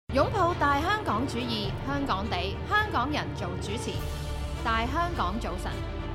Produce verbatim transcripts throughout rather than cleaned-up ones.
擁抱大香港主義，香港地，香港人做主持。大香港早晨，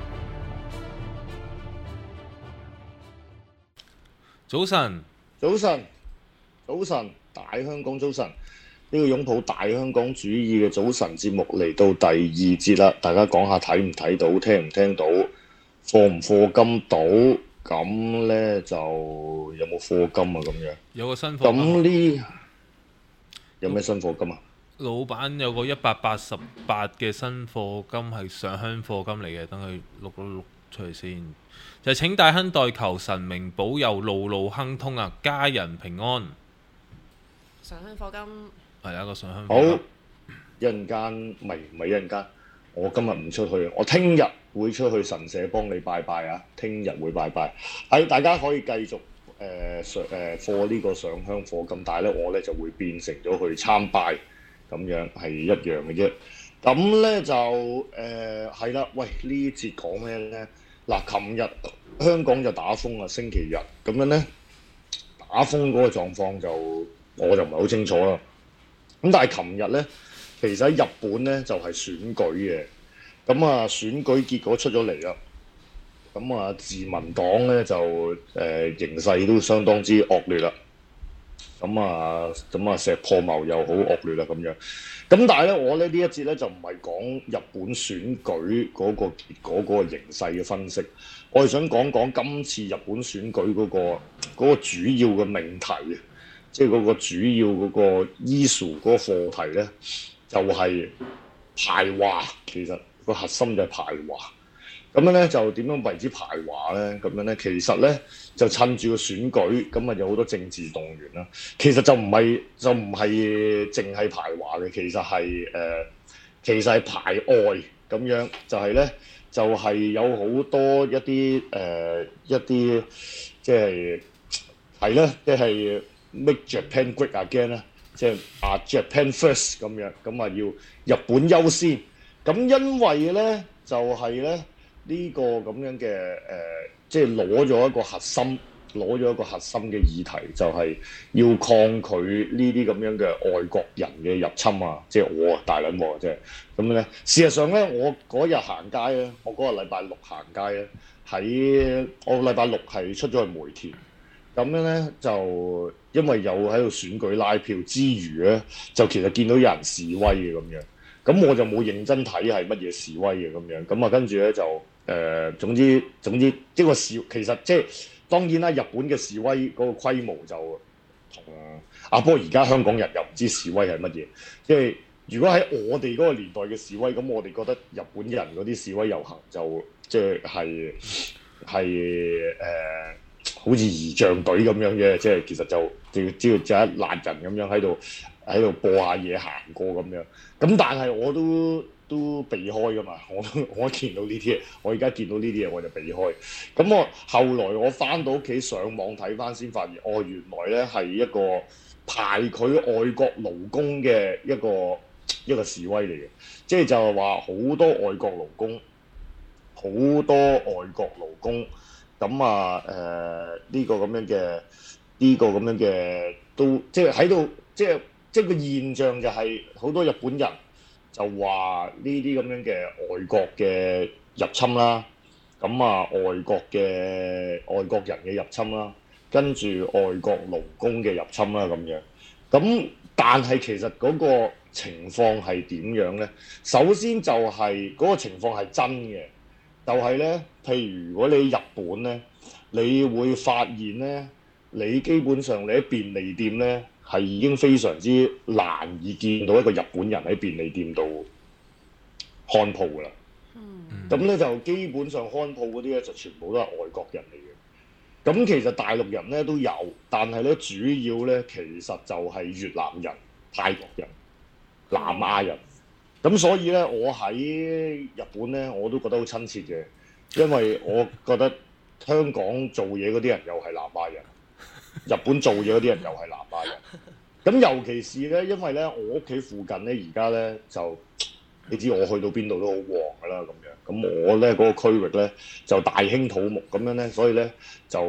早晨， 早晨，早晨，大香港早晨，呢、這個擁抱大香港主義嘅早晨節目嚟到第二節啦，大家講下睇唔睇到，聽唔聽到，課唔課金到，咁呢就有冇課金啊？咁樣有個新課金。 咁呢有咩新課金啊？ 老闆有個一百八十八嘅新課金係上香課金嚟嘅，等佢錄錄錄出嚟先。就係、請大亨代求神明保佑路路亨通啊，家人平安。 上香課金係一個上香課好， 金。 一陣間唔係唔係一陣間，我今日唔出去，我聽日會出去神社幫你拜拜啊！聽日會拜拜，係大家可以繼續。誒上誒課呢個上香課金，但係咧我咧就會變成咗去參拜咁樣，係一樣嘅啫。咁咧就誒係啦，喂呢節講咩咧？嗱，琴日香港就打風啊，星期日咁樣咧打風嗰個狀況就我就唔係好清楚啦。咁但係琴日咧，其實喺日本咧就係選舉嘅，咁啊選舉結果出咗嚟啦。咁啊，自民黨咧就誒、呃、形勢都相當之惡劣啦。咁啊，咁啊石破茂又好惡劣啦咁樣。咁但係咧，我咧呢一節咧就唔係講日本選舉嗰個結果嗰個形勢嘅分析，我係想講講今次日本選舉嗰、嗰個嗰個主要嘅命題啊，即係嗰個主要嗰個 issue 嗰個課題咧，就係、係、排華。其實個核心就係排華。咁樣咧就點樣為之排華咧？咁樣咧其實咧就趁住個選舉，咁啊有好多政治動員啦。其實就唔係就唔係淨係排華嘅，其實係誒、呃、其實係排外咁樣，就係、是、咧就係、是、有好多一啲誒、呃、一啲即係係咧，即係 make Japan great again 啦，即係啊 Japan first 咁樣，咁啊要日本優先。咁因為咧就係、是、咧。呢個咁樣嘅誒、呃，即係攞咗一個核心，攞咗一個核心嘅議題，就係、是、要抗拒呢啲咁樣嘅外國人嘅入侵啊！即係我啊，大撚喎，即係咁樣咧。事實上咧，我嗰日行街咧，我嗰個禮拜六行街咧，喺我禮拜六係出咗去梅田，咁樣咧就因為有喺度選舉拉票之餘咧，就其實見到有人示威嘅咁樣，咁我就冇認真睇係乜嘢示威嘅咁樣，咁啊跟住咧就。誒、呃，總之總之，呢個示其實即係當然啦，日本嘅示威嗰個規模就同啊，不過而家香港人又唔知示威係乜嘢。即係如果喺我哋嗰個年代嘅示威，咁我哋覺得日本人嗰啲示威遊行就即係係係誒，好似儀仗隊咁樣嘅，即係其實就只要只要就一攔人咁樣喺度喺度播下嘢行過咁樣。咁但係我都。都避開噶嘛，我我見到呢啲嘢，我而家見到呢啲嘢我就避開。咁我後來我翻到屋企上網睇翻先發現，哦原來咧係一個排拒外國勞工嘅一個一個示威嚟嘅，即係就係話好多外國勞工，好多外國勞工，咁啊誒呢個咁樣嘅呢個咁樣嘅都即係喺度，即係即係個現象就係好多日本人。就話呢啲咁樣嘅外國嘅入侵啦，咁啊外國嘅外國人嘅入侵啦，跟住外國勞工嘅入侵啦咁樣。咁但係其實嗰個情況係點樣呢？首先就係嗰個情況係真嘅，就係呢，譬如如果你喺日本呢，你會發現呢，你基本上你喺便利店呢。係已經非常之難以見到一個日本人喺便利店度看鋪㗎啦。咁咧、嗯、就基本上看鋪嗰啲咧就全部都係外國人嚟嘅。咁其實大陸人咧都有，但係咧主要咧其實就係越南人、泰國人、南亞人。咁所以咧我喺日本咧我都覺得好親切嘅，因為我覺得香港做嘢嗰啲人又係南亞人。日本做嘢嗰啲人又係南亞人，咁尤其是咧，因為咧我屋企附近咧而家咧就你知我去到邊度都好旺㗎啦咁樣，咁我咧嗰、嗰個區域咧就大興土木咁樣咧，所以咧就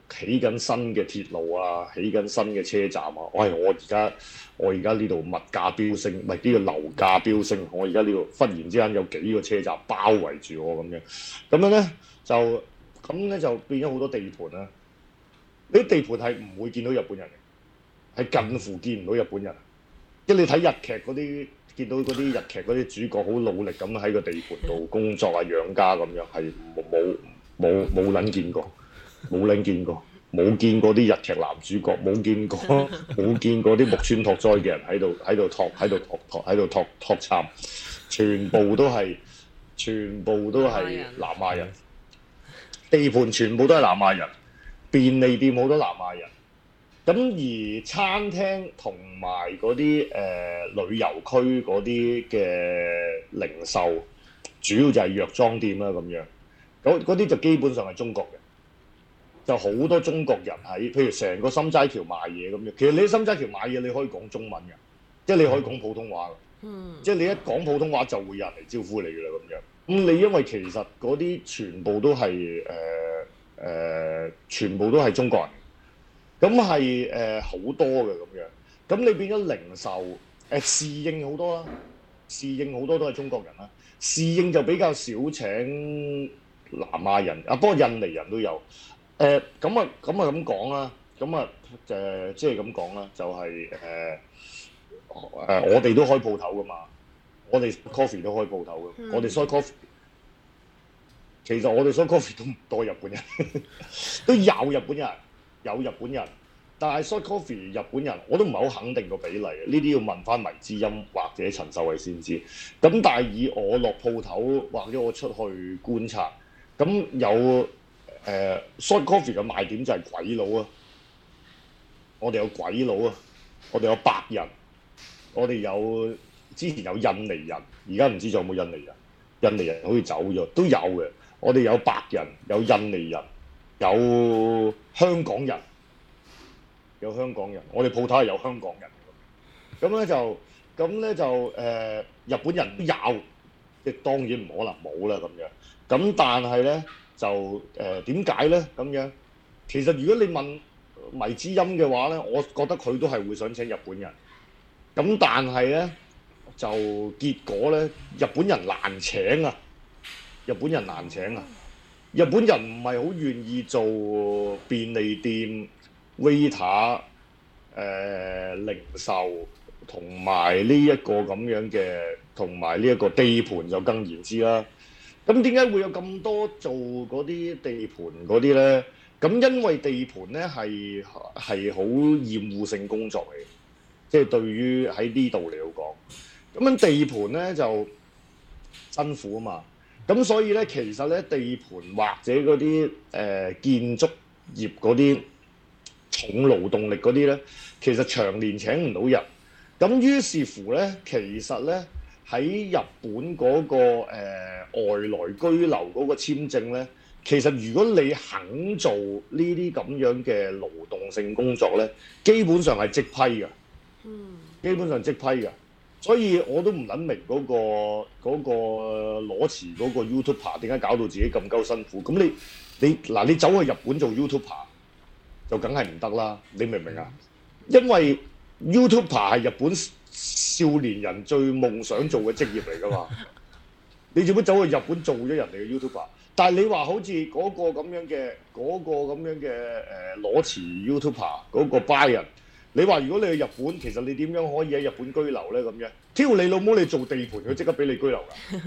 起緊新嘅鐵路啊，起緊新嘅車站啊。喂，我而家我而家呢度物價飆升，唔係呢個樓價飆升。我而家呢度忽然之間有幾個車站包圍住我咁樣，咁樣咧就咁咧就變咗好多地盤啦。呢啲地盤係唔會見到日本人嘅，係近乎見唔到日本人。即係你睇日劇嗰啲，見到嗰啲日劇嗰啲主角好努力咁喺個地盤度工作啊、養家咁樣，係冇冇冇冇撚見過，冇撚見過，冇見過啲日劇男主角，冇見過冇見過啲木村拓哉嘅人喺度喺度托喺度托托喺度托托參，全部都係全部都係南亞人，地盤全部都係南亞人，便利店好多南亞人。咁而餐廳同埋嗰啲誒旅遊區嗰啲嘅零售，主要就係藥妝店啦咁樣。嗰嗰啲就基本上係中國人，就好多中國人喺，譬如成個心齋橋賣嘢咁樣。其實你喺心齋橋買嘢，你可以講中文嘅，即係你可以講普通話嘅。嗯。即係你一講普通話就會有人嚟招呼你㗎啦咁樣。咁你因為其實嗰啲全部都係誒誒，全部都係中國人。咁係誒好多嘅咁樣，咁你變咗零售誒、呃、侍應好多啦，侍應好多都係中國人啦，侍應就比較少請南亞人，啊不過印尼人都有，誒咁啊咁啊咁講啦，咁啊誒即係咁講啦，就係誒誒我哋都開鋪頭噶嘛，我哋 coffee 都開鋪頭嘅，嗯、我哋 short coffee， 其實我哋 short coffee 都唔多日本人，都有日本人。有日本人，但係 short coffee 日本人我都唔係好肯定個比例，呢啲要問翻迷之音或者陳秀慧先知。咁但係以我落鋪頭或者我出去觀察，咁有誒、呃、short coffee 嘅賣點就係鬼佬啊！我哋有鬼佬啊，我哋有白人，我哋有之前有印尼人，而家唔知仲有冇印尼人？印尼人好似走咗，都有嘅。我哋有白人，有印尼人。有香港人，有香港人，我哋鋪頭係有香港人嘅。咁咧就，咁咧就誒、呃，日本人都有，即係當然唔可能冇啦咁樣。咁但係咧就誒點解咧咁樣？其實如果你問迷之音嘅話咧，我覺得佢都係會想請日本人。咁但係咧就結果咧，日本人難請啊！日本人難請啊！日本人唔係好願意做便利店、waiter、呃、零售同埋呢一個咁樣嘅，同埋呢一個地盤就更言之啦。咁點解會有咁多做嗰啲地盤嗰啲咧？咁因為地盤咧係係好厭惡性工作嚟嘅，即係對於喺呢度嚟講，咁樣地盤咧就辛苦啊嘛。咁所以咧，其實咧地盤或者嗰啲誒建築業嗰啲重勞動力嗰啲咧，其實長年請唔到人。咁於是乎咧，其實咧喺日本嗰、嗰個、呃、外來居留嗰個簽證咧，其實如果你肯做呢啲咁樣嘅勞動性工作咧，基本上係即批嘅。嗯，基本上即批嘅。所以我都唔諗明嗰、嗰個嗰、嗰個裸辭嗰個 YouTuber 點解搞到自己咁鳩辛苦？咁你你嗱你走去日本做 YouTuber 就梗係唔得啦！你明唔明啊？因為 YouTuber 係日本少年人最夢想做嘅職業嚟㗎嘛。你做乜走去日本做咗人哋嘅 YouTuber？但係你話好似嗰個咁樣嘅嗰、嗰個咁樣嘅誒裸辭 YouTuber 嗰個 buyer。你話如果你去日本，其實你點樣可以喺日本居留咧？咁樣挑你老母，你做地盤，佢即刻俾你居留㗎。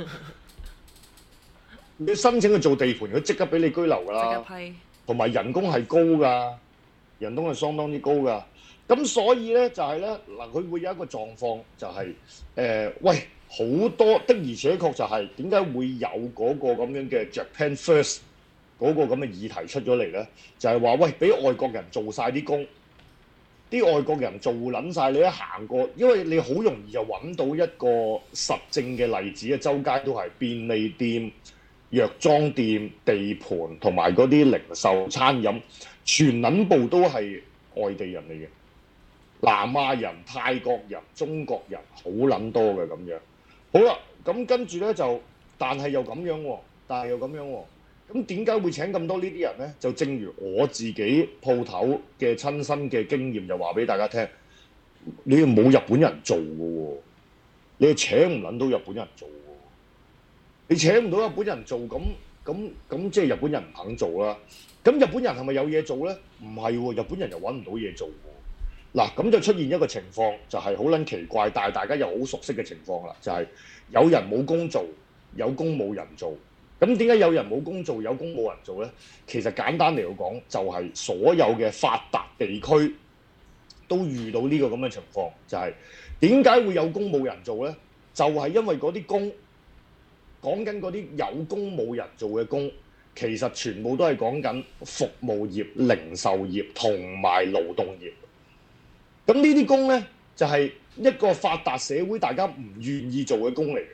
你申請去做地盤，佢即刻俾你居留㗎啦。同埋人工係高㗎，人工係相當之高㗎。咁所以咧就係咧嗱，佢會有一個狀況就係、是、誒、呃，喂好多的而且確就係點解會有嗰個咁樣嘅 Japan First 嗰個咁嘅議題出咗嚟咧？就係、是、話喂，俾外國人做晒啲工。啲外國人做撚晒，你一行過，因為你好容易就揾到一個實證嘅例子啊！周街都係便利店、藥妝店、地盤同埋嗰啲零售餐飲，全撚部都係外地人嚟嘅，南亞人、泰國人、中國人好撚多嘅咁樣。好啦，咁跟住咧就，但係又咁樣喎，但係又咁樣喎。 咁點解會請咁多呢啲人呢？就正如我自己鋪頭嘅親身嘅經驗，就話俾大家聽，你冇日本人做嘅喎，你係請唔撚到日本人做嘅喎，你請唔到日本人做，咁咁咁即係日本人唔肯做啦。咁日本人係咪有嘢做呢？唔係喎，日本人又揾唔到嘢做喎。嗱，咁就出現一個情況，就係好撚奇怪，但係大家又好熟悉嘅情況啦，就係、是、有人冇工做，有工冇人做。咁點解有人冇工做，有工冇人做呢？其實簡單嚟講，就係所有嘅發達地區都遇到呢個咁嘅情況，就係點解會有工冇人做呢？就係、是、因為嗰啲工，講緊嗰啲有工冇人做嘅工，其實全部都係講緊服務業、零售業同埋勞動業。咁呢啲工呢，就係、是、一個發達社會大家唔願意做嘅工嚟嘅。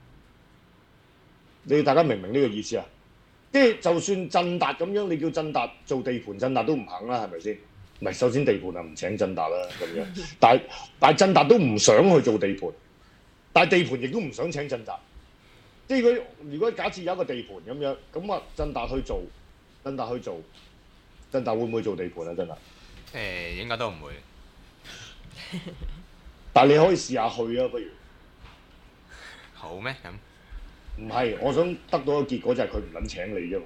你大家明唔明呢個意思啊？即係就算振達咁樣，你叫振達做地盤，振達都唔肯啦，係咪先？唔係，首先地盤啊唔請振達啦咁樣，但係但係振達都唔想去做地盤，但係地盤亦都唔想請振達。即係佢如果假設有一個地盤咁樣，咁啊振達去做，振達去做，振達會唔會做地盤啊？振達誒應該都唔會。 但係你可以試下去啊，不如好咩咁？ 唔係，我想得到個結果就係佢唔撚請你啫嘛。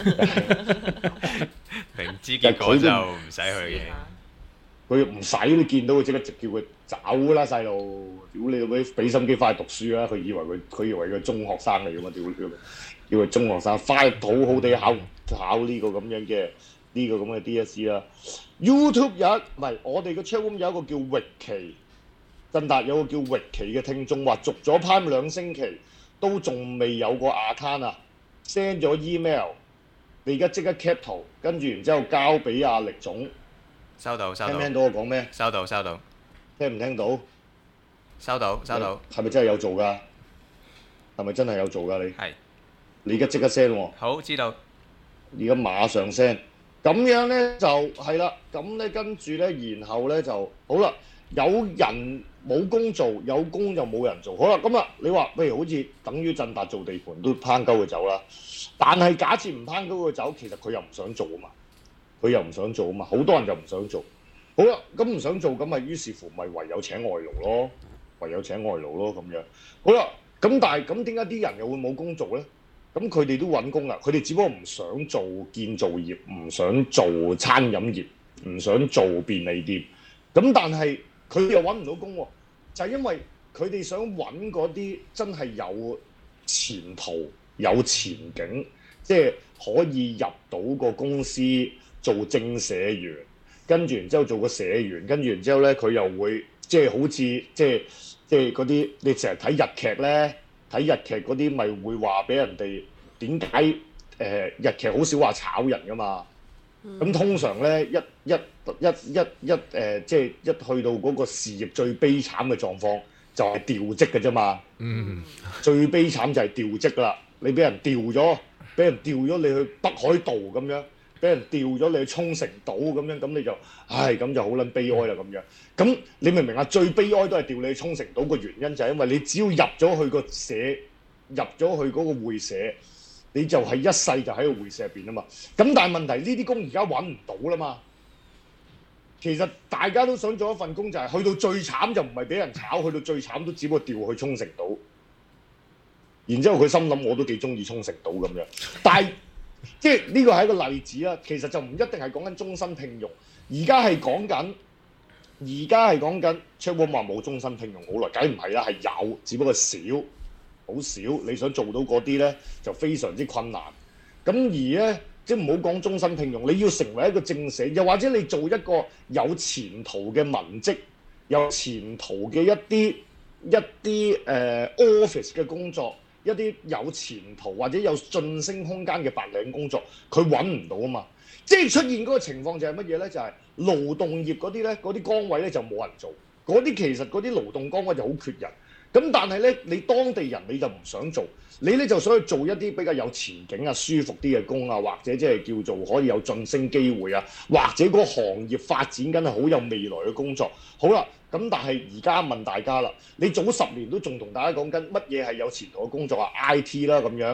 明知結果就唔使去嘅。 佢唔使，你見到佢即刻直叫佢走啦，細路！屌你老味，俾心機翻去讀書啦！佢以為佢佢以為佢中學生嚟噶嘛？屌你！叫佢中學生翻去好好地考考呢個咁樣嘅呢、這個咁嘅 D S E 啦。YouTube 有一唔係我哋個 channel 有一個叫域奇，振達有個叫域奇嘅聽眾話續咗 Prime 兩星期。都仲未有個 account 啊 ，send 咗 email， 你而家即刻 cap 圖，跟住然之後交俾阿力總。 收到收到。 聽唔聽到我講咩？ 收到收到。 聽唔聽到？ 收到收到。 係咪真係有做㗎？係咪真係有做㗎？你係。你而家即刻 send 喎。 好，知道。 而家馬上 send。咁樣咧就係啦，咁咧跟住咧，然後咧就好啦。有人冇工做，有工就冇人做。好啦，咁啊，你話譬如好似等於振達做地盤都拚鳩佢走啦。但係假設唔拚鳩佢走，其實佢又唔想做啊嘛，佢又唔想做啊嘛，好多人就唔想做。好啦，咁唔想做，咁咪於是乎咪唯有請外勞咯，唯有請外勞咯咁樣。好啦，咁但係咁點解啲人又會冇工做咧？咁佢哋都揾工啦，佢哋只不過唔想做建造業，唔想做餐飲業，唔想做便利店。咁但係佢又揾唔到工喎，就係因為佢哋想揾嗰啲真係有前途、有前景，即係可以入到個公司做正社員，跟住然之後做個社員，跟住然之後咧佢又會即係好似即係即係嗰啲你成日睇日劇咧，睇日劇嗰啲咪會話俾人哋點解誒日劇好少話炒人㗎嘛？咁、嗯、通常咧一一一一一誒、呃，即係一去到嗰個事業最悲慘嘅狀況，就係、是、調職嘅啫嘛。嗯，最悲慘就係調職啦。你俾人調咗，俾人調咗你去北海道咁樣，俾人調咗你去沖繩島咁樣，咁你就唉咁就好撚悲哀啦咁樣。咁你明唔明啊？最悲哀都係調你去沖繩島個原因就係因為你只要入咗去個社，入咗去嗰個會社。你就係一世就喺個會社入邊啊嘛，咁但係問題呢啲工而家揾唔到啦嘛。其實大家都想做一份工，就係去到最慘就唔係俾人炒，去到最慘都只不過調去沖繩島。然之後佢心諗我都幾中意沖繩島咁樣，但係即係呢個係一個例子啦。其實就唔一定係講緊終身聘用，而家係講緊，而家係講緊 Checkpoint 話冇終身聘用好耐，梗唔係啦，係有，只不過少。好少，你想做到嗰啲呢，就非常之困難。咁而呢，即係唔好講終身聘用，你要成為一個正社，又或者你做一個有前途嘅文職，有前途嘅一啲一啲誒、呃、office 嘅工作，一啲有前途或者有晉升空間嘅白領工作，佢揾唔到啊嘛。即係出現嗰個情況就係乜嘢呢？就係、是、勞動業嗰啲呢，嗰啲崗位呢就冇人做，嗰啲其實嗰啲勞動崗位就好缺人。咁但係咧，你當地人你就唔想做，你咧就想去做一啲比較有前景啊、舒服啲嘅工啊，或者即係叫做可以有晉升機會啊，或者嗰個行業發展緊係好有未來嘅工作。好啦，咁但係而家問大家啦，你早十年都仲同大家講緊乜嘢係有前途嘅工作啊 ？I T 啦咁樣，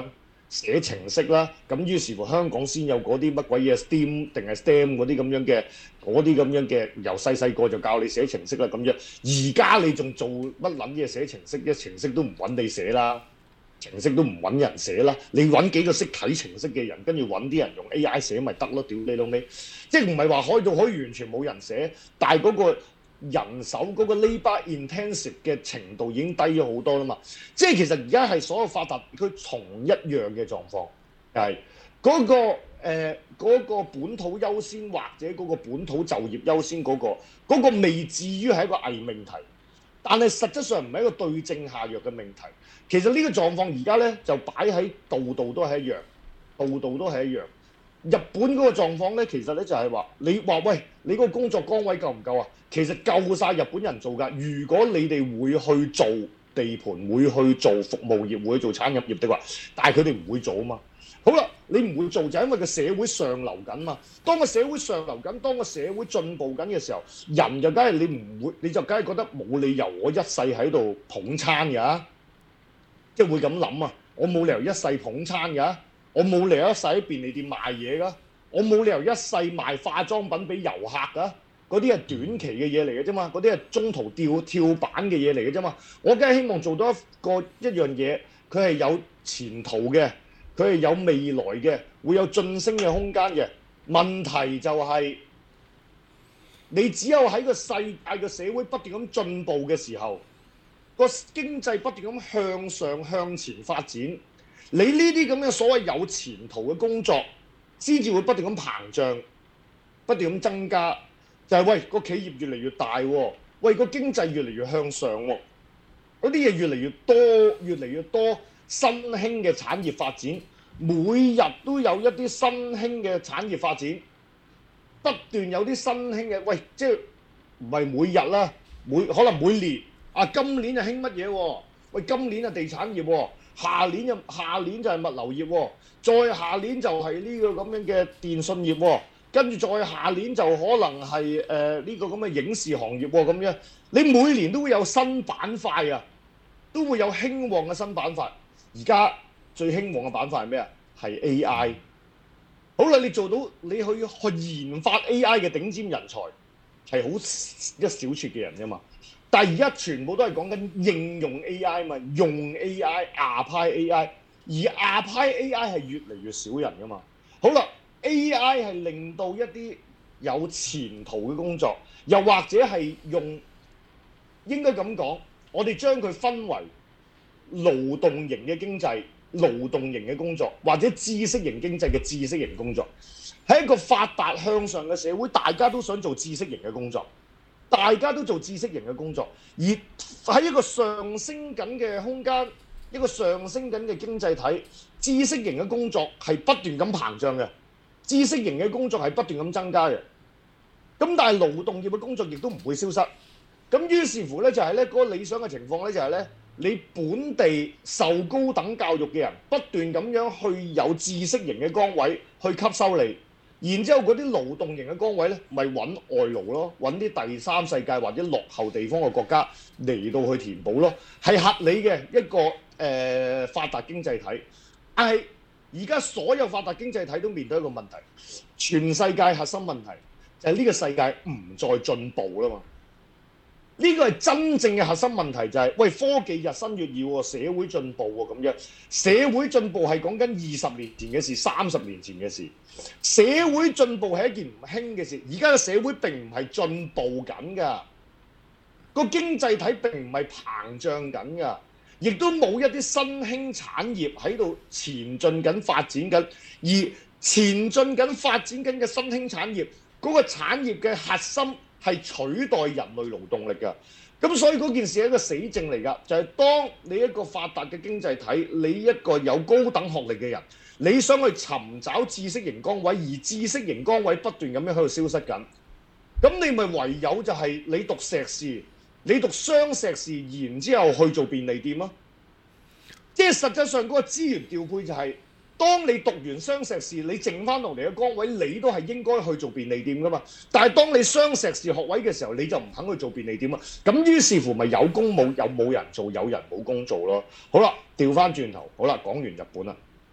寫程式啦，咁於是乎香港先有嗰啲乜鬼嘢 STEAM 定係 STEM 嗰啲咁樣嘅，嗰啲咁樣嘅由細細個就教你寫程式啦咁樣。而家你仲做乜撚嘢寫程式？一程式都唔揾你寫啦，程式都唔揾人寫啦。你揾幾個識睇程式嘅人，跟住揾啲人用 A I 寫咪得咯？屌你老味！即係唔係話開到可以完全冇人寫，但係嗰個人手嗰個 labour intensive 嘅程度已經低咗好多啦嘛，即係其實而家係所有發達區同一樣嘅狀況，係嗰、嗰個誒嗰、呃嗰個本土優先或者嗰個本土就業優先嗰、嗰個嗰、嗰個未至於係一個偽命題，但係實質上唔係一個對症下藥嘅命題。其實呢個狀況而家咧就擺喺度度都係一樣，度度都係一樣。日本嗰個狀況咧，其實咧就係話你話喂，你嗰個工作崗位夠唔夠啊？其實夠晒日本人做㗎。如果你哋會去做地盤，會去做服務業，會去做產業業的話，但係佢哋唔會做啊嘛。好啦，你唔會做就係因為個社會上流緊嘛。當個社會上流緊，當個社會進步緊嘅時候，人就梗係你唔會，你就梗係覺得冇理由我一世喺度捧餐㗎，即係會咁諗啊！我冇理由一世捧餐㗎，我冇理由一世喺便利店賣嘢㗎，我冇理由一世賣化妝品俾遊客㗎。嗰啲係短期嘅嘢嚟嘅啫嘛，嗰啲係中途跳跳板嘅嘢嚟嘅啫嘛。我梗係希望做到一個一樣嘢，佢係有前途嘅，佢係有未來嘅，會有晉升嘅空間嘅。問題就係、是、你只有喺個世界嘅社會不斷咁進步嘅時候，個經濟不斷咁向上向前發展，你呢啲咁嘅所謂有前途嘅工作，先至會不斷咁膨脹，不斷咁增加。就係、是、喂個企業越嚟越大喎，喂個經濟越嚟越向上喎，嗰啲嘢越嚟越多，越嚟越多新興嘅產業發展，每日都有一啲新興嘅產業發展，不斷有啲新興嘅，喂即係唔係每日啦，每可能每年啊，今年就興乜嘢喎？喂今年就地產業喎，下年就下年就係物流業喎，再下年就係呢個咁樣嘅電信業喎。跟住再下年就可能係誒呢個咁嘅影視行業喎，咁樣你每年都會有新板塊啊，都會有興旺嘅新板塊。而家最興旺嘅板塊係咩啊？係 A I。好啦，你做到你去去研發 A I 嘅頂尖人才係好一小撮嘅人啫嘛。但係而家全部都係講緊應用 A I 嘛，用 A I、apply A I， 而 apply A I 係越嚟越少人噶嘛。好啦。A I 係令到一啲有前途嘅工作，又或者係用應該咁講，我哋將佢分為勞動型嘅經濟、勞動型嘅工作，或者知識型經濟嘅知識型工作。喺一個發達向上嘅社會，大家都想做知識型嘅工作，大家都做知識型嘅工作，而喺一個上升緊嘅空間，一個上升緊嘅經濟體，知識型嘅工作係不斷咁膨脹嘅。知識型嘅工作係不斷咁增加嘅，咁但係勞動業嘅工作亦都唔會消失。咁於是乎咧，就係咧嗰個理想嘅情況咧，就係咧你本地受高等教育嘅人不斷咁樣去有知識型嘅崗位去吸收你，然之後嗰啲勞動型嘅崗位咧，咪揾外勞咯，揾啲第三世界或者落後地方嘅國家嚟到去填補咯，係合理嘅一個誒、呃、發達經濟體，但係而家所有發達經濟體都面對一個問題，全世界核心問題就係呢個世界唔再進步啦嘛。呢個係真正嘅核心問題，就係喂科技日新月異喎，社會進步喎咁樣。社會進步係講緊二十年前嘅事，三十年前嘅事。社會進步係一件唔興嘅事，而家嘅社會並唔係進步緊㗎，個經濟體並唔係膨脹緊㗎。亦都冇一啲新興產業喺度前進緊、發展緊，而前進緊、發展緊嘅新興產業，嗰個產業嘅核心係取代人類勞動力㗎。咁所以嗰件事係一個死症嚟㗎，就係當你一個發達嘅經濟體，你一個有高等學歷嘅人，你想去尋找知識型崗位，而知識型崗位不斷咁樣喺度消失緊，咁你咪唯有就係你讀碩士。你讀雙碩士，然之後去做便利店咯。即係實際上嗰個資源調配就係、是，當你讀完雙碩士，你剩翻落嚟嘅崗位，你都係應該去做便利店噶嘛。但係當你雙碩士學位嘅時候，你就唔肯去做便利店啊。咁於是乎咪有工冇有冇人做，有人冇工做咯。好啦，調翻轉頭，好啦，講完日本啦。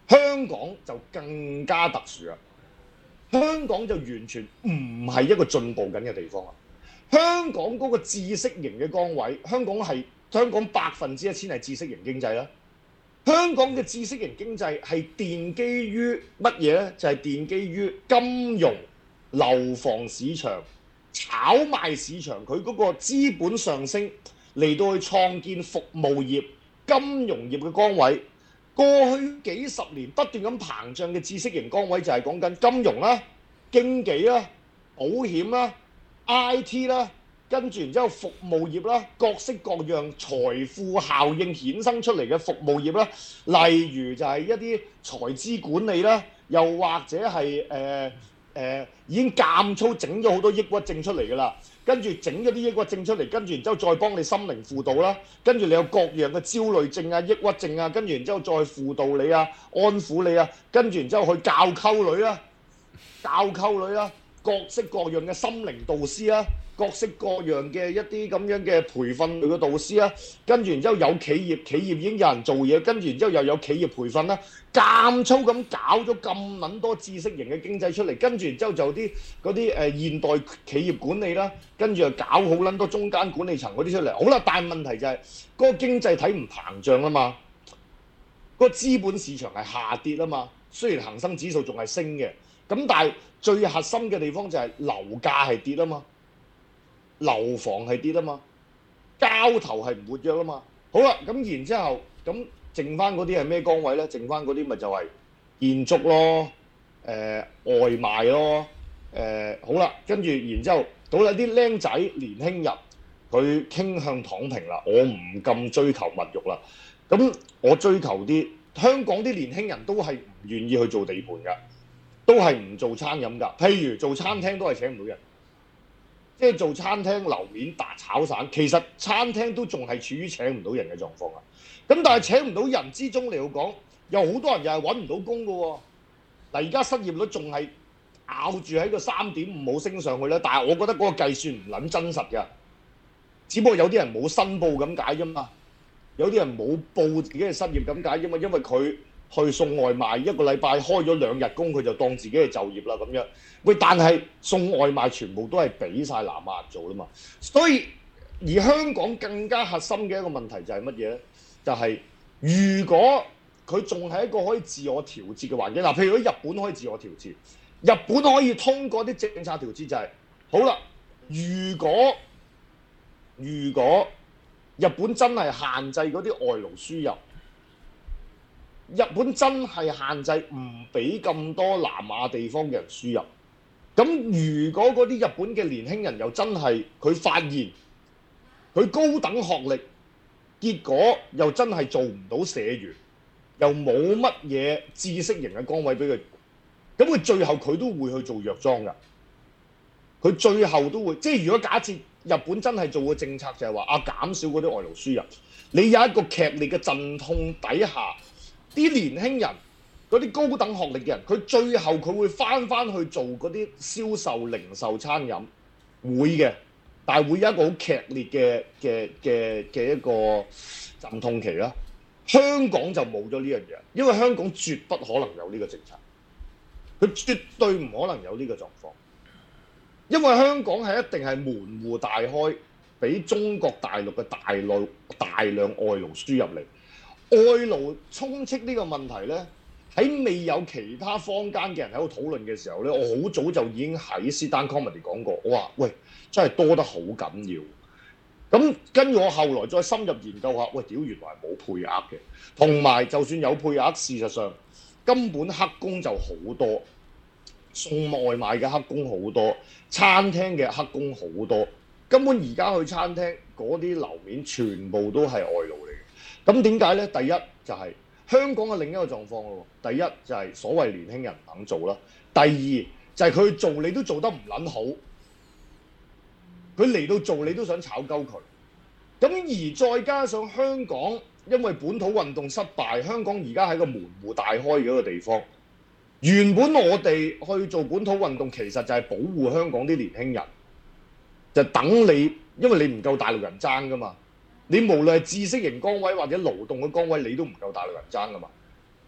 香港就更加特殊啦。香港就完全唔係一個進步緊嘅地方啦。香港嗰個知識型嘅崗位，香港係香港百分之一千係知識型經濟啦。香港嘅知識型經濟係奠基於乜嘢呢？就係、是、奠基於金融、樓房市場、炒賣市場，佢嗰個資本上升嚟到去創建服務業、金融業嘅崗位。過去幾十年不斷咁膨脹嘅知識型崗位就係講緊金融啦、經紀啦、保險啦、I T 啦，跟住然之後服務業啦，各式各樣財富效應衍生出嚟嘅服務業啦，例如就係一啲財資管理啦，又或者係誒誒已經監粗整咗好多抑鬱症出嚟㗎啦。跟住整咗啲抑鬱症出嚟，跟住然之後再幫你心靈輔導啦，跟住你有各樣嘅焦慮症啊、抑鬱症啊，跟住然之後再輔導你啊、安撫你啊，跟住然之後去教溝女啦、教溝女啦，各式各樣嘅心靈導師啦，各式各樣嘅一啲咁樣嘅培訓類嘅導師啦，跟住然之後有企業，企業已經有人做嘢，跟住然之後又有企業培訓啦，監粗咁搞咗咁撚多知識型嘅經濟出嚟，跟住然之後就啲嗰啲誒現代企業管理啦，跟住又搞好撚多中間管理層嗰啲出嚟。好啦，但係問題就係嗰個經濟體唔膨脹啊嘛，嗰個資本市場係下跌啊嘛。雖然恒生指數仲係升嘅，咁但係最核心嘅地方就係樓價係跌啊嘛。樓房係跌啊嘛，交投係唔活躍啊嘛。好啦，咁然之後咁剩翻嗰啲係咩崗位咧？剩翻嗰啲咪就係建築咯，誒、呃、外賣咯，誒、呃、好啦，跟住然之後到啦啲僆仔年輕人，佢傾向躺平啦，我唔咁追求物欲啦。咁我追求啲香港啲年輕人都係唔願意去做地盤㗎，都係唔做餐飲㗎。譬如做餐廳都係請唔到人。即係做餐廳樓面大炒散，其實餐廳都仲係處於請唔到人嘅狀況啊。咁但係請唔到人之中嚟講，有好多人又係揾唔到工㗎喎。嗱，而家失業率仲係咬住喺個三點五冇升上去咧，但係我覺得嗰個計算唔撚真實㗎。只不過有啲人冇申報咁解啫嘛，有啲人冇報自己嘅失業咁解啫嘛，因為佢去送外賣一個禮拜開咗兩日工，佢就當自己係就業啦咁樣。喂，但係送外賣全部都係俾晒南亞人做啦嘛，所以而香港更加核心嘅一個問題就係乜嘢咧？就係、是、如果佢仲係一個可以自我調節嘅環境，嗱，譬如如果日本可以自我調節，日本可以通過啲政策調節就係、是、好啦。如果如果日本真係限制嗰啲外勞輸入，日本真係限制唔俾咁多南亞地方嘅人輸入。咁如果嗰啲日本嘅年輕人又真係佢發現佢高等學歷，結果又真係做唔到社員，又冇乜嘢知識型嘅崗位俾佢，咁佢最後佢都會去做藥妝㗎。佢最後都會，即係如果假設日本真係做個政策就係話啊減少嗰啲外勞輸入，你有一個劇烈嘅陣痛底下，啲年輕人。嗰啲高等學歷嘅人，佢最後佢會翻翻去做嗰啲銷售、零售、餐飲，會嘅，但係會有一個好劇烈嘅嘅嘅嘅一個陣痛期啦。香港就冇咗呢樣嘢，因為香港絕不可能有呢個政策，佢絕對唔可能有呢個狀況，因為香港係一定係門戶大開，俾中國大陸嘅大量大量外勞輸入嚟，外勞充斥呢個問題呢。喺未有其他坊間嘅人喺度討論嘅時候咧，我好早就已經喺 Sit Down Comedy 講過，我話喂真係多得好緊要。咁跟住我後來再深入研究下，喂屌原來冇配額嘅，同埋就算有配額，事實上根本黑工就好多，送外賣嘅黑工好多，餐廳嘅黑工好多，根本而家去餐廳嗰啲樓面全部都係外勞嚟嘅。咁點解咧？第一就係、是。香港嘅另一個狀況咯，第一就係所謂年輕人唔肯做啦，第二就係佢做你都做得唔撚好，佢嚟到做你都想炒鳩佢，咁而再加上香港因為本土運動失敗，香港而家係個門戶大開嘅一個地方，原本我哋去做本土運動其實就係保護香港啲年輕人，就等你，因為你唔夠大陸人爭噶嘛。你無論係知識型崗位或者勞動嘅崗位，你都唔夠大陸人爭噶嘛。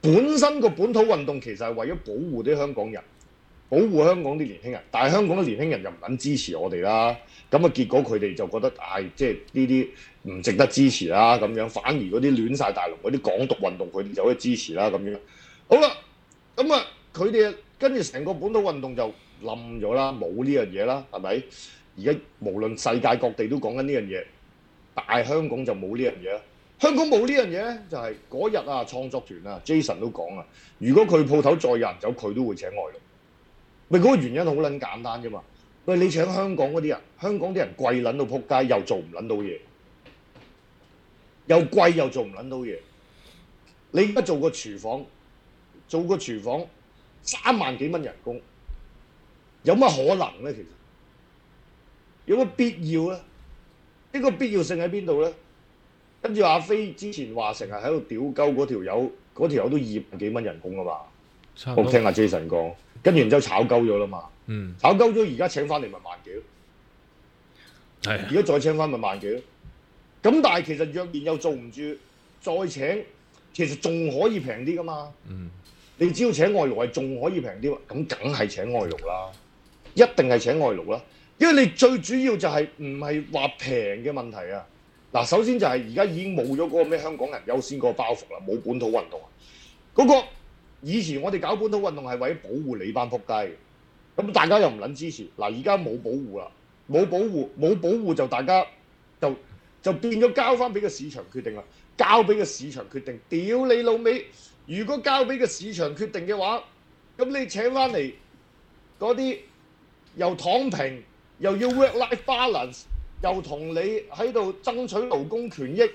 本身個本土運動其實係為咗保護啲香港人，保護香港啲年輕人，但係香港嘅年輕人又唔肯支持我哋啦。咁啊，結果佢哋就覺得唉，即係呢啲唔值得支持啦咁樣，反而嗰啲亂晒大龍嗰啲港獨運動，佢哋就可以支持啦咁樣。好啦，咁啊，佢哋跟住成個本土運動就冧咗啦，冇呢樣嘢啦，係咪？而家無論世界各地都講緊呢樣嘢，但係香港就冇呢樣嘢啦。香港冇呢樣嘢咧，就係嗰日啊，創作團啊 ，Jason 都講啊，如果佢鋪頭再有人走，佢都會請外勞。咪嗰個原因好撚簡單啫嘛。喂，你請香港嗰啲人，香港啲人貴撚到撲街，又做唔撚到嘢，又貴又做唔撚到嘢。你而家做個廚房，做個廚房三萬幾蚊人工，有乜可能咧？其實有乜必要咧？呢個必要性喺邊度咧？跟住阿飛之前話成日喺度屌鳩嗰條友，嗰條友都二萬幾蚊人工啊嘛。我聽阿 Jason 講，跟住然之後炒鳩咗啦嘛。嗯，炒鳩咗，而家請翻嚟咪萬幾咯。係啊，而家再請翻咪萬幾咯。咁但係其實若然又做唔住，再請其實仲可以平啲噶嘛。嗯，你只要請外勞係仲可以平啲，咁梗係請外勞啦，一定係請外勞啦。因為你最主要就係唔係話平嘅問題啊。嗱，首先就係而家已經冇咗嗰個咩香港人優先嗰個包袱啦，冇本土運動啊。嗰個以前我哋搞本土運動係為咗保護你班撲街嘅。咁大家又唔撚支持，嗱而家冇保護啦，冇保護冇保護就大家就就變咗交翻俾個市場決定啦，交俾個市場決定，屌你老味！如果交俾個市場決定嘅話，咁你請翻嚟嗰啲又躺平，又要 work-life balance， 又同你喺度爭取勞工權益，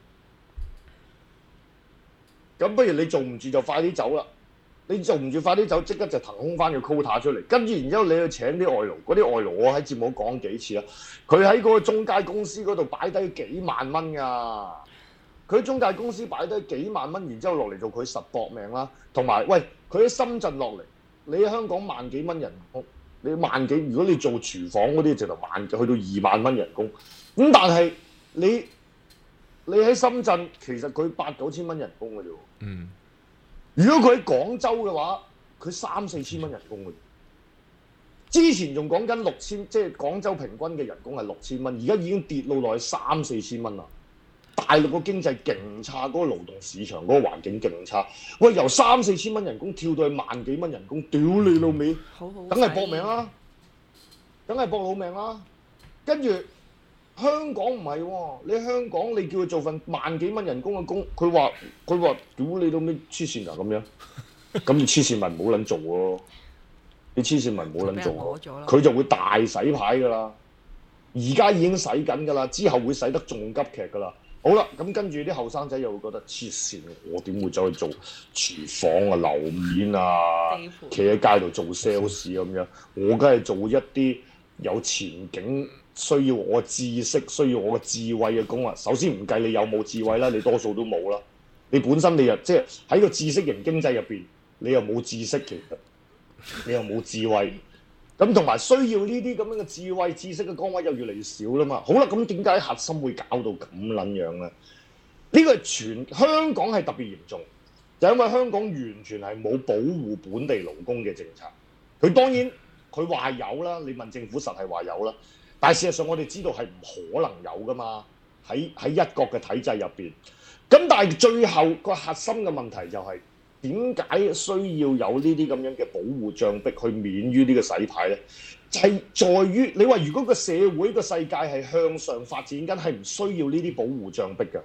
咁不如你做唔住就快啲走啦！你做唔住，快啲走，即刻就騰空翻個 quota 出嚟，跟住然之後你去請啲外勞，嗰啲外勞我喺節目講幾次啦，佢喺嗰個中介公司嗰度擺低幾萬蚊㗎，佢喺中介公司擺低幾萬蚊，然之後落嚟做佢實搏命啦，同埋喂佢喺深圳落嚟，你喺香港萬幾蚊人工，你萬幾，如果你做廚房嗰啲，直頭萬去到二萬蚊人工，咁但係你你喺深圳其實佢八九千蚊人工㗎啫喎。嗯。如果佢喺廣州嘅話，佢三四千蚊人工嘅。之前仲講緊六千，即係廣州平均嘅人工係六千蚊，而家已經跌到落去三四千蚊啦。大陸個經濟勁差，嗰、嗰個勞動市場嗰個環境勁差。喂，由三四千蚊人工跳到去萬幾蚊人工，屌你老味，梗係搏命啦，梗係搏老命啦。跟住香港唔係喎，你香港你叫佢做份萬幾蚊人工嘅工，佢話佢話屌你老味黐線啊咁樣，咁你黐線咪唔好撚做喎，你黐線咪唔好撚做喎，佢就會大洗牌㗎啦。而家已經洗緊㗎啦，之後會洗得仲急劇㗎啦。好啦，咁跟住啲後生仔又會覺得黐線，我點會走去做廚房啊、樓面啊、企喺街度做 sales 咁樣？我梗係做一啲有前景，需要我嘅知識，需要我嘅智慧嘅工啊！首先唔計你有冇智慧啦，你多數都冇啦。你本身你又即係喺個知識型經濟入邊，你又冇知識，其實你又冇智慧。咁同埋需要呢啲咁樣嘅智慧知識嘅崗位又越嚟越少啦嘛。好啦，咁點解核心會搞到咁撚樣咧？呢個係全香港係特別嚴重，就因為香港完全係冇保護本地勞工嘅政策。佢當然佢話有啦，你問政府實係話有啦。但係事實上，我哋知道係唔可能有噶嘛，喺喺一國嘅體制入邊。咁但係最後個核心嘅問題就係點解需要有呢啲咁樣嘅保護障壁去免於呢個洗牌咧？就係、是、在於你話，如果個社會個世界係向上發展緊，係唔需要呢啲保護障壁嘅，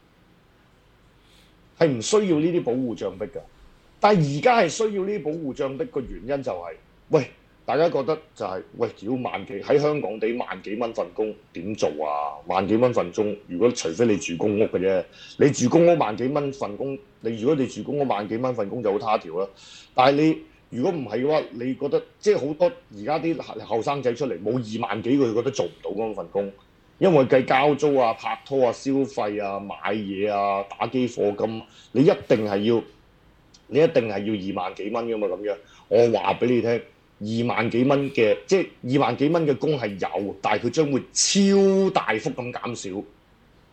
係唔需要呢啲保護障壁嘅。但係而家係需要呢啲保護障壁嘅原因就係、是，喂。大家覺得就係、是、喂，屌萬幾喺香港地萬幾蚊份工點做啊？萬幾蚊份工，如果除非你住公屋嘅啫，你住公屋萬幾蚊份工，你如果你住公屋萬幾蚊份工就好他條啦。但係你如果唔係嘅話，你覺得即係好多而家啲後生仔出嚟冇二萬幾個，佢覺得做唔到嗰份工，因為計交租啊、拍拖啊、消費啊、買嘢啊、打機課金，你一定係要，你一定係要二萬幾蚊㗎嘛咁樣。我話俾你聽。二萬幾蚊嘅，即係二萬幾蚊嘅工係有，但係佢將會超大幅咁減少，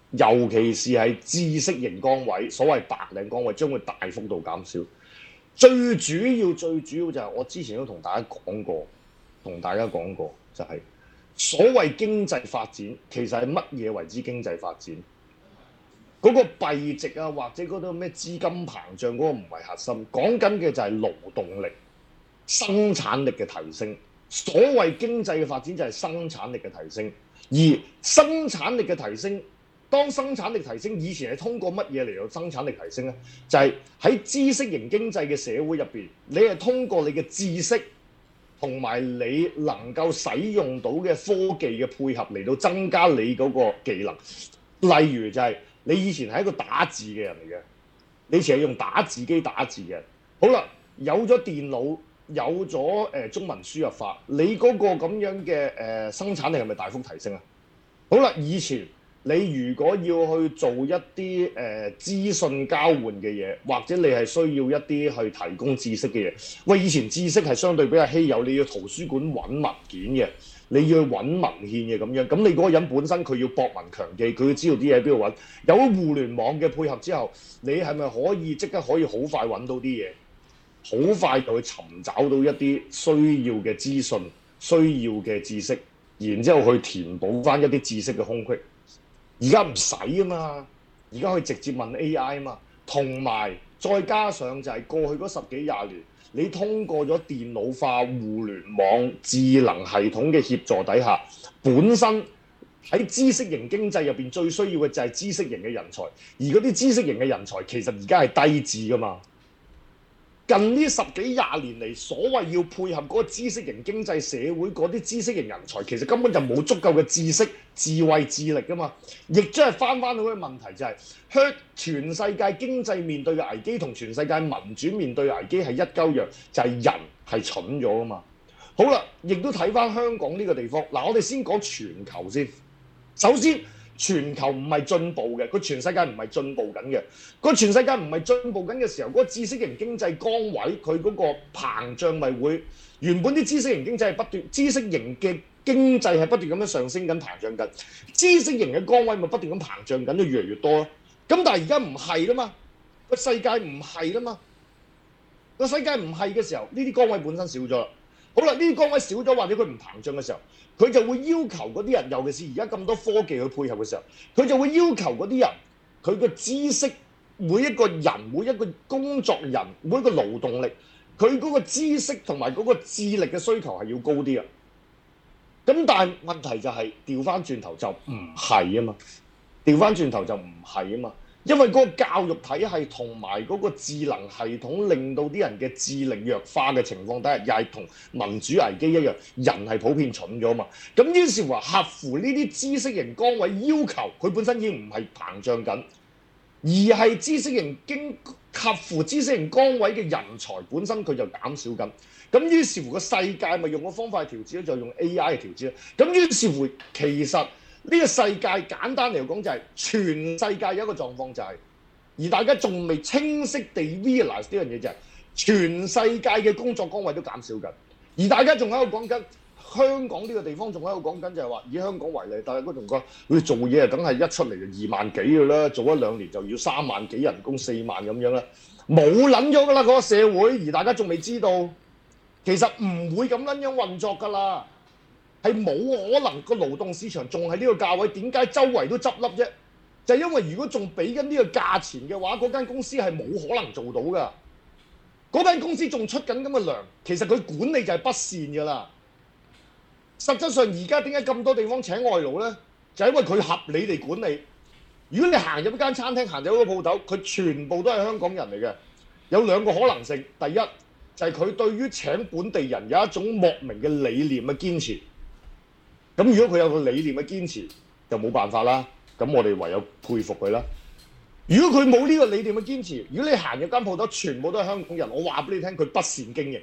尤其是係知識型崗位，所謂白領崗位，將會大幅度減少。最主要最主要就係我之前都同大家講過，同大家講過就係、是、所謂經濟發展，其實係乜嘢為之經濟發展？嗰、那個幣值啊，或者嗰啲咩資金膨脹嗰、那個唔係核心，講緊嘅就係勞動力、生產力嘅提升。所謂經濟嘅發展就係生產力嘅提升，而生產力嘅提升，當生產力提升，以前係通過乜嘢嚟到生產力提升呢？就係、是、喺知識型經濟嘅社會入邊，你係通過你嘅知識同埋你能夠使用到嘅科技嘅配合嚟到增加你嗰個技能。例如就係、是、你以前係一個打字嘅人嚟嘅，你以前係用打字機打字嘅。好啦，有咗電腦，有咗誒、呃、中文輸入法，你嗰個咁樣嘅誒、呃、生產力係咪大幅提升啊？好啦，以前你如果要去做一啲誒、呃、資訊交換嘅嘢，或者你係需要一啲去提供知識嘅嘢，喂，以前知識係相對比較稀有，你要圖書館揾文件嘅，你要去揾文獻嘅咁樣，咁你嗰個人本身佢要博聞強記，佢要知道啲嘢喺邊度揾。有咗互聯網嘅配合之後，你係咪可以即刻可以好快揾到啲嘢，好快就去尋找到一啲需要嘅資訊、需要嘅知識，然之後去填補翻一啲知識嘅空隙。而家唔使啊嘛，而家可以直接問 A I 啊嘛，同埋再加上就係過去嗰十幾廿年，你通過咗電腦化、互聯網、智能系統嘅協助底下，本身喺知識型經濟入邊最需要嘅就係知識型嘅人才，而嗰啲知識型嘅人才其實而家係低智噶嘛。近呢十幾廿年嚟，所謂要配合嗰個知識型經濟社會嗰啲知識型人才，其實根本就冇足夠嘅知識、智慧、智力噶嘛。亦即係翻翻到嗰個問題，就係香全世界經濟面對嘅危機同全世界民主面對嘅危機係一鳩樣，就係、是、人係蠢咗噶嘛。好啦，亦都睇翻香港呢個地方。嗱，我哋先講全球先。首先，全球唔係進步嘅，佢全世界唔係進步緊嘅。個全世界唔係進步緊嘅時候，嗰、那個知識型經濟崗位佢嗰個膨脹咪會原本啲知識型經濟係不斷，知識型嘅經濟係不斷咁樣上升緊、膨脹緊，知識型嘅崗位咪不斷咁膨脹緊，就越嚟越多咯。咁但係而家唔係啦嘛，個世界唔係啦嘛，個世界唔係嘅時候，呢啲崗位本身少咗啦。好啦，呢啲崗位少咗或者佢唔膨脹嘅時候，佢就會要求嗰啲人，尤其是而家咁多科技去配合嘅時候，佢就會要求嗰啲人，佢嘅知識，每一個人，每一個工作人，每一個勞動力，佢嗰個知識同埋嗰個智力嘅需求係要高啲啊。咁但係問題就係調翻轉頭就唔係啊嘛，調翻轉頭就唔係啊嘛。因為嗰個教育體系同埋嗰個智能系統令到啲人嘅智力弱化嘅情況底下，又係同民主危機一樣，人係普遍蠢咗嘛。咁於是話合乎呢啲知識型崗位要求，佢本身已經唔係膨脹緊，而係知識型經合乎知識型崗位嘅人才本身佢就減少緊。咁於是乎個世界咪用個方法去調節咧，就用 A I 去調節咧。咁於是乎其實呢個世界簡單嚟講就係全世界有一個狀況就係、是，而大家仲未清晰地 realize 呢樣嘢就係、是，全世界嘅工作崗位都減少緊，而大家仲喺度講緊香港呢個地方仲喺度講緊就係話，以香港為例，大家仲講佢做嘢啊，梗係一出嚟就二萬幾嘅啦，做一兩年就要三萬幾人工四萬咁樣啦，冇撚咗噶啦嗰個社會，而大家仲未知道，其實唔會咁撚樣運作噶啦。係冇可能個勞動市場仲係呢個價位，點解周圍都執笠啫？就係、是、因為如果仲俾緊呢個價錢嘅話，嗰間公司係冇可能做到噶。嗰間公司仲出緊咁嘅糧，其實佢管理就係不善噶啦。實質上而家點解咁多地方請外勞呢？就係、是、因為佢合理地管理。如果你行入一間餐廳，行入一個鋪頭，佢全部都係香港人嚟嘅，有兩個可能性。第一就係、是、佢對於請本地人有一種莫名嘅理念嘅堅持。咁如果佢有個理念嘅堅持，就冇辦法啦。咁我哋唯有佩服佢啦。如果佢冇呢個理念嘅堅持，如果你行入間鋪頭，全部都係香港人，我話俾你聽，佢不善經營，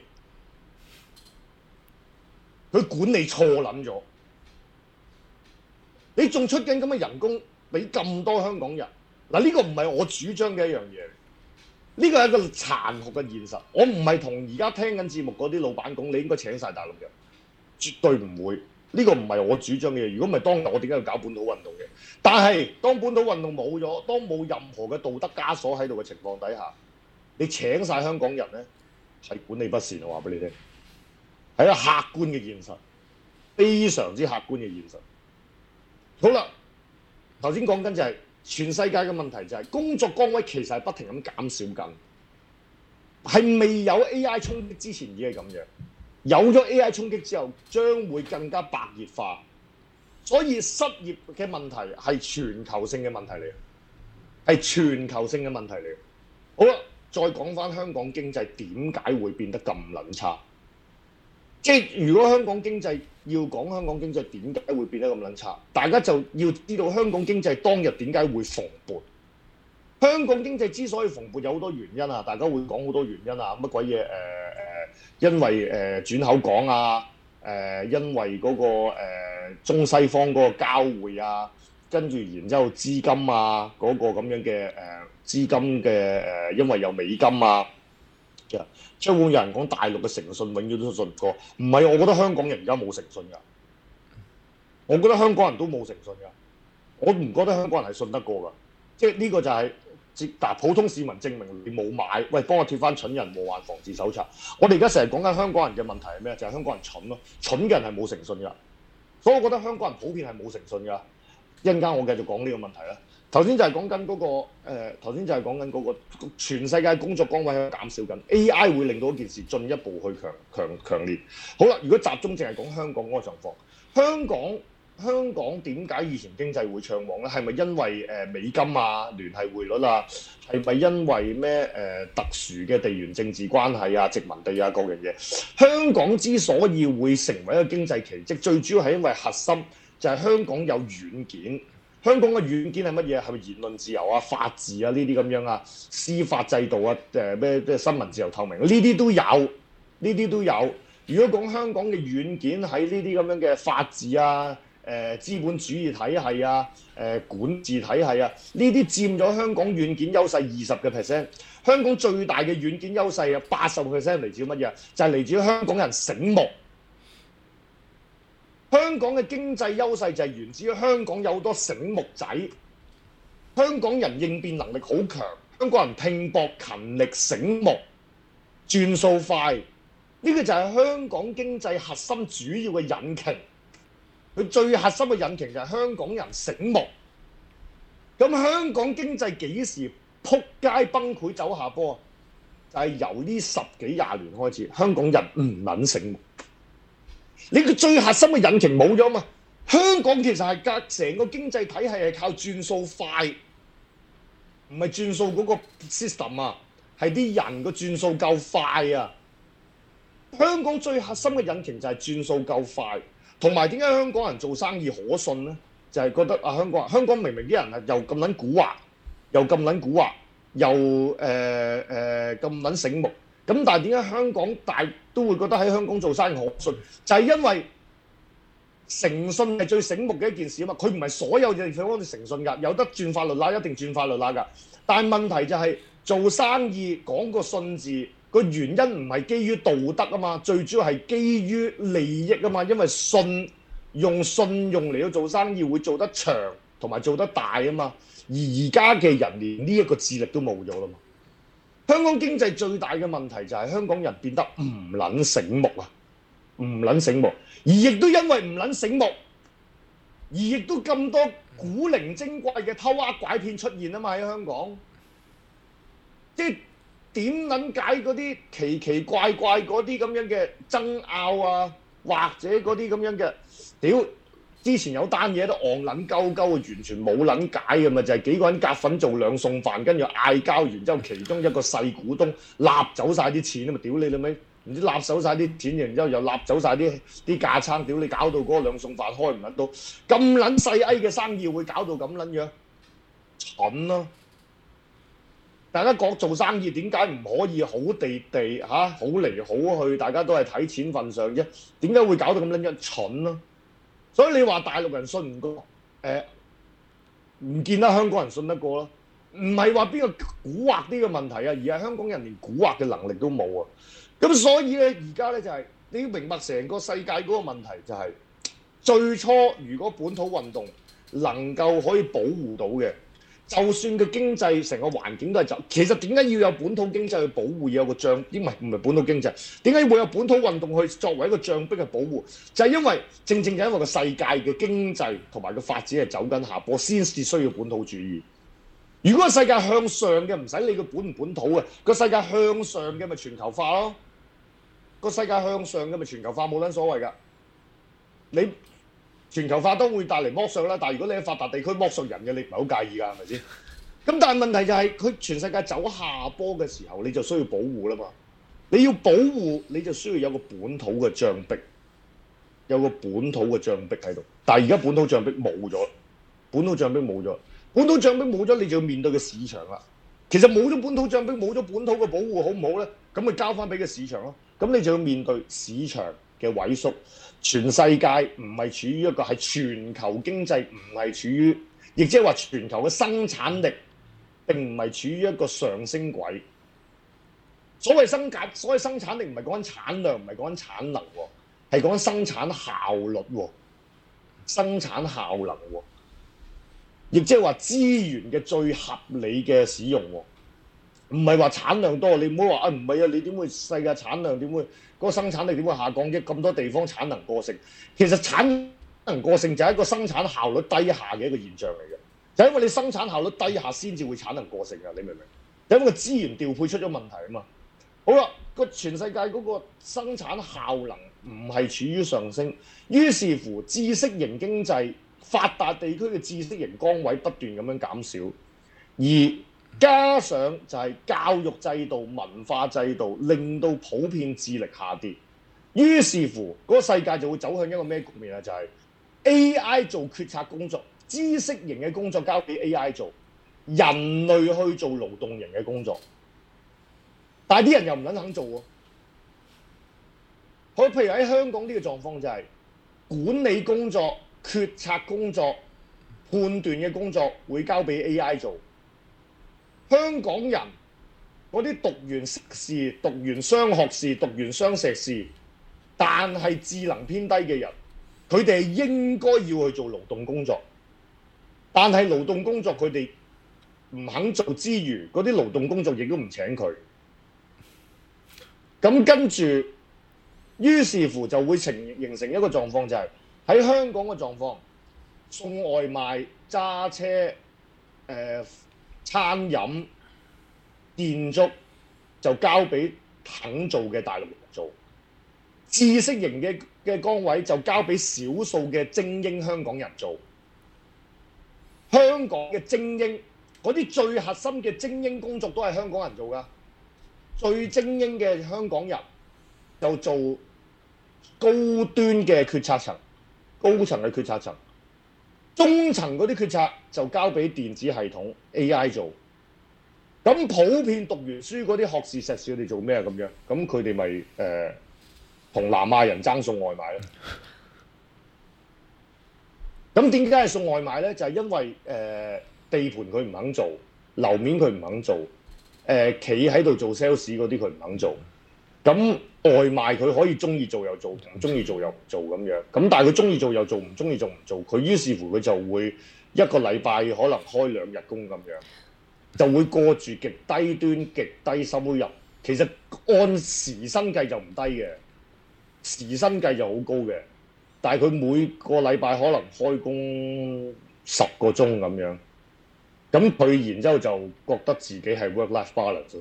佢管理錯撚咗。你仲出緊咁嘅人工俾咁多香港人？嗱，呢個唔係我主張嘅一樣嘢，呢個係一個殘酷嘅現實。我唔係同而家聽緊節目嗰啲老闆講，你應該請晒大陸人，絕對唔會。 呢個唔係我主張嘅嘢。如果唔係當日我點解要搞本土運動嘅？但係當本土運動冇咗，當冇任何嘅道德枷鎖喺度嘅情況底下，你請晒香港人咧係管理不善，我話俾你聽，係一個客觀嘅現實，非常之客觀嘅現實。好啦，頭先講緊就係、是、全世界嘅問題就係、是、工作崗位其實係不停咁減少緊，係未有 A I 衝擊之前已經係咁樣。有咗 A I 衝擊之後，將會更加白熱化，所以失業嘅問題係全球性嘅問題嚟，係全球性嘅問題嚟。好啦，再講翻香港經濟點解會變得咁撚差？即係如果香港經濟要講香港經濟點解會變得咁撚差，大家就要知道香港經濟當日點解會蓬勃。香港經濟之所以蓬勃有好多原因啊，大家會講好多原因啊，乜鬼嘢誒誒，因為誒、呃、轉口港啊，誒、呃、因為嗰、那個、呃、中西方嗰個交匯啊，跟住然之後資金啊嗰、那個咁樣嘅誒、呃、資金嘅誒、呃，因為有美金啊，即係即係會有人講大陸嘅誠信永遠都信唔過，唔係，我覺得香港人而家冇誠信㗎，我覺得香港人都冇誠信㗎，我唔覺得香港人係信得過㗎，即係呢個就係、是。但普通市民證明你冇買，喂，幫我貼翻蠢人禍患防治手冊。我哋而家成日講緊香港人嘅問題係咩？就係、是、香港人蠢咯，蠢嘅人係冇誠信㗎。所以我覺得香港人普遍係冇誠信㗎。一陣間我繼續講呢個問題啦。頭先就係講緊嗰個誒，頭先就係講緊嗰個全世界工作崗位喺度減少緊 ，A I 會令到一件事進一步去強強強烈。好啦，如果集中淨係講香港嗰個狀況，香港。香港點解以前經濟會暢旺咧？係咪因為誒美金啊、聯繫匯率啊？係咪因為咩誒特殊嘅地緣政治關係啊、殖民地啊各樣嘢？香港之所以會成為一個經濟奇蹟，最主要係因為核心就係香港有軟件。香港嘅軟件係乜嘢？係咪言論自由啊、法治啊呢啲咁樣啊、司法制度啊、誒咩咩新聞自由透明呢啲都有，呢啲都有。如果講香港嘅軟件喺呢啲咁樣嘅法治啊，誒、呃、資本主義體系啊，誒、呃、管治體系啊，呢啲佔咗香港軟件優勢二十嘅 percent。香港最大嘅軟件優勢啊，八十個 percent 嚟自乜嘢？就係、是、嚟自香港人醒目。香港嘅經濟優勢就係源自於香港有好多醒目仔。香港人應變能力好強，香港人拼搏勤力醒目，轉數快。呢、這個就係香港經濟核心主要嘅引擎。佢最核心嘅引擎就係香港人醒目。咁香港經濟幾時撲街崩潰走下坡啊？就係、是、由呢十幾廿年開始，香港人唔撚醒目。你個最核心嘅引擎冇咗嘛？香港其實係隔成個經濟體系係靠轉數快，唔係轉數嗰個 system 啊，係啲人個轉數夠快啊。香港最核心嘅引擎就係轉數夠快。同埋點解香港人做生意可信呢？就係、是、覺得啊，香港香港明明啲人係又咁撚蠱惑，又咁撚蠱惑，又誒誒咁撚醒目。咁但係點解香港大都會覺得喺香港做生意可信？就係、是、因為誠信係最醒目嘅一件事啊嘛。佢唔係所有嘢想講你誠信㗎，有得轉法律啦，一定轉法律啦㗎。但係問題就係、是、做生意講個信字。個原因唔係基於道德啊嘛，最主要係基於利益啊嘛，因為信用信用嚟到做生意會做得長同埋做得大啊嘛，而而家嘅人連呢一個智力都冇咗啦嘛。香港經濟最大嘅問題就係香港人變得唔撚醒目啊，唔撚醒目，而亦都因為唔撚醒目，而亦都咁多古靈精怪嘅偷呃拐騙出現啊嘛喺香港，即係。點撚解嗰啲奇奇怪怪嗰啲咁樣嘅爭拗啊，或者嗰啲咁樣嘅屌，之前有單嘢都戇撚鳩鳩，完全冇撚解嘅嘛，就係、是、幾個人夾份做兩餸飯，跟住嗌交，然之後其中一個細股東立走晒啲錢啊嘛，屌你老味，唔知立走晒啲錢，然之後又立走晒啲啲架撐，屌你搞到嗰個兩餸飯開唔撚到，咁撚細 A 嘅生意會搞到咁撚樣，蠢咯、啊！大家講做生意點解唔可以好地地嚇、啊、好嚟好去？大家都係睇錢份上啫。點解會搞到咁撚樣蠢咯？所以你話大陸人信唔過，誒、呃、唔見得香港人信得過咯。唔係話邊個蠱惑啲嘅問題啊，而係香港人連蠱惑嘅能力都冇啊。咁所以咧，而家咧就係、是、你要明白成個世界嗰個問題就係、是、 最初如果本土運動能夠可以保護到嘅，就算個經濟成個環境都係走，其實點解要有本土經濟去保護，要有個障？唔係唔係本土經濟，點解會有本土運動去作為一個障壁嘅保護？就係、是、因為正正就因為個世界嘅經濟同埋個發展係走緊下坡，先至需要本土主義。如果個世界向上嘅，唔使理佢本唔本土嘅，個世界向上嘅咪全球化咯。個世界向上嘅咪全球化，冇撚所謂㗎。你全球化都會帶嚟剝削啦，但係如果你喺發達地區剝削人嘅，你唔係好介意㗎，係咪先？咁但係問題就係、是、佢全世界走下坡嘅時候，你就需要保護啦嘛。你要保護，你就需要有個本土嘅障壁，有個本土嘅障壁喺度。但係而家本土障壁冇咗，本土障壁冇咗，本土障壁冇咗，你就要面對個市場啦。其實冇咗本土障壁，冇咗本土嘅保護，好唔好咧？咁咪交翻俾個市場咯。咁你就要面對市場嘅萎縮。全世界唔係處於一個係全球經濟，唔係處於，亦即係話全球嘅生產力並唔係處於一個上升軌。所謂生產，所謂生產力唔係講緊產量，唔係講緊產能喎，係講緊生產效率喎，生產效能喎，亦即係話資源嘅最合理嘅使用喎。唔係話產量多，你唔好話啊，唔係啊，你點會世界產量點會嗰、嗰個生產力點會下降啫？咁多地方產能過剩，其實產能過剩就係一個生產效率低下嘅一個現象嚟嘅，就係、因為你生產效率低下先至會產能過剩啊！你明唔明？就因為個資源調配出咗問題啊嘛。好啦，個全世界嗰個生產效能唔係處於上升，於是乎知識型經濟發達地區嘅知識型崗位不斷咁樣減少，而加上就係教育制度、文化制度令到普遍智力下跌，於是乎嗰個世界就會走向一個咩局面啊？就係 A I 做決策工作，知識型嘅工作交俾 A I 做，人類去做勞動型嘅工作，但係啲人又唔撚肯做喎。好，譬如喺香港呢個狀況就係管理工作、決策工作、判斷嘅工作會交俾 A I 做。香港人嗰啲讀完碩士、讀完雙學士、讀完雙碩士，但係智能偏低嘅人，佢哋係應該要去做勞動工作，但係勞動工作佢哋唔肯做之餘，嗰啲勞動工作亦都唔請佢。咁跟住，於是乎就會成形成一個狀況，就係喺香港嘅狀況，送外賣、揸車、誒、呃。餐飲、建築就交俾肯做嘅大陸人做，知識型嘅嘅崗位就交俾少數嘅精英香港人做。香港嘅精英嗰啲最核心嘅精英工作都係香港人做㗎，最精英嘅香港人就做高端嘅決策層、高層嘅決策層。中層嗰啲決策就交俾電子系統 A I 做，咁普遍讀完書嗰啲學士碩士佢哋做咩啊？咁樣，咁佢哋咪誒同南亞人爭送外賣咯。咁點解係送外賣咧？就係、是、因為誒、呃、地盤佢唔肯做，樓面佢唔肯做，誒企喺度做 sales 嗰啲佢唔肯做。咁外賣佢可以中意做又做，唔中意做又唔做咁樣。咁但係佢中意做又做，唔中意做唔做。佢於是乎佢就會一個禮拜可能開兩日工咁樣，就會過住極低端、極低收入。其實按時薪計就唔低嘅，時薪計就好高嘅。但係佢每個禮拜可能開工十個鐘咁樣，咁佢然之後就覺得自己係 work-life balance。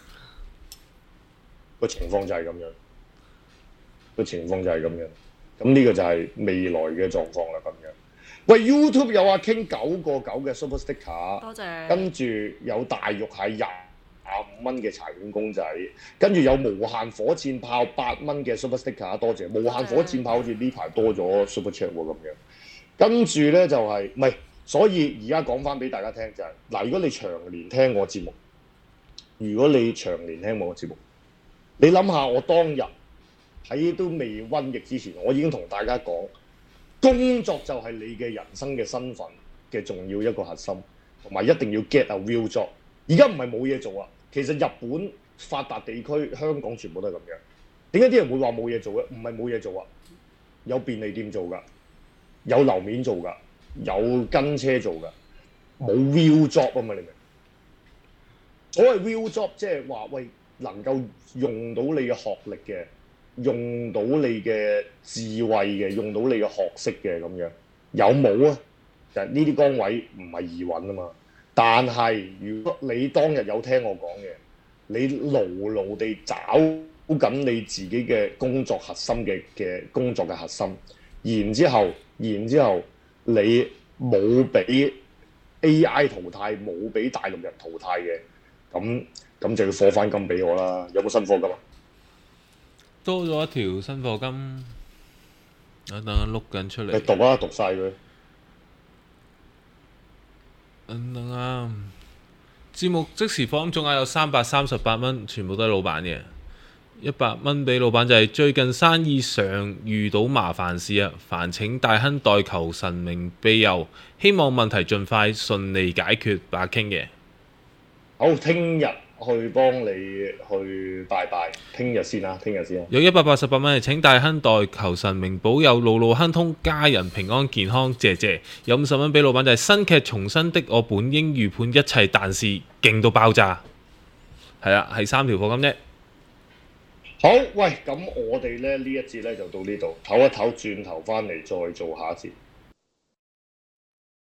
個情況就係咁樣，個情況就係咁樣，咁呢個就係未來嘅狀況啦。咁樣，喂 YouTube 有阿 King 九個九嘅 Super Sticker， 多謝。 跟住有大肉蟹廿五蚊嘅柴犬公仔，跟住有無限火箭炮八蚊嘅 Super Sticker， 多謝。無限火箭炮好似呢排多咗 Super Chat 喎咁樣，跟住咧就係唔係？所以而家講翻俾大家聽就係、是、嗱，如果你長年聽我節目，如果你長年聽我節目。你諗下，我當日喺都未瘟疫之前，我已經同大家講，工作就係你嘅人生嘅身份嘅重要一個核心，同埋一定要 get a real job。而家唔係冇嘢做啊，其實日本發達地區、香港全部都係咁樣。點解啲人會話冇嘢做咧？唔係冇嘢做啊，有便利店做㗎， 有樓面做㗎，有跟車做㗎，冇 real job 啊嘛，你明？所謂 real job 即係話喂，能夠用到你嘅學歷嘅，用到你嘅智慧嘅，用到你嘅學識嘅咁樣，有冇啊？就係呢啲崗位唔係易揾啊嘛。但係如果你當日有聽我講嘅，你牢牢地找緊你自己嘅工作核心嘅嘅工作嘅核心，然之後，然之後你冇俾 A I 淘汰，冇俾大陸人淘汰嘅，咁咁就要課翻金俾我啦。有冇新課金啊？ 多咗一條新課金，等等碌緊出嚟。 你讀啊，讀晒佢。 等等啊！節目即時課金總額有三百三十八蚊，全部都係老闆嘅。一百蚊俾老闆就係最近生意上遇到麻煩事啊，煩請大亨代求神明庇佑，希望問題盡快順利解決，白傾嘅。 好，聽日去幫你去拜拜，聽日先啊，聽日先啊。 有一百八十八蚊係請大亨代求神明保佑路路亨通，家人平安健康，謝謝。有五十蚊俾老闆就係新劇重新的我本應預判一切，但是勁到爆炸。係啦，係三條課金啫。 好，喂，咁我哋咧呢一節咧就到呢度，唞一唞，轉頭翻嚟再做下一節。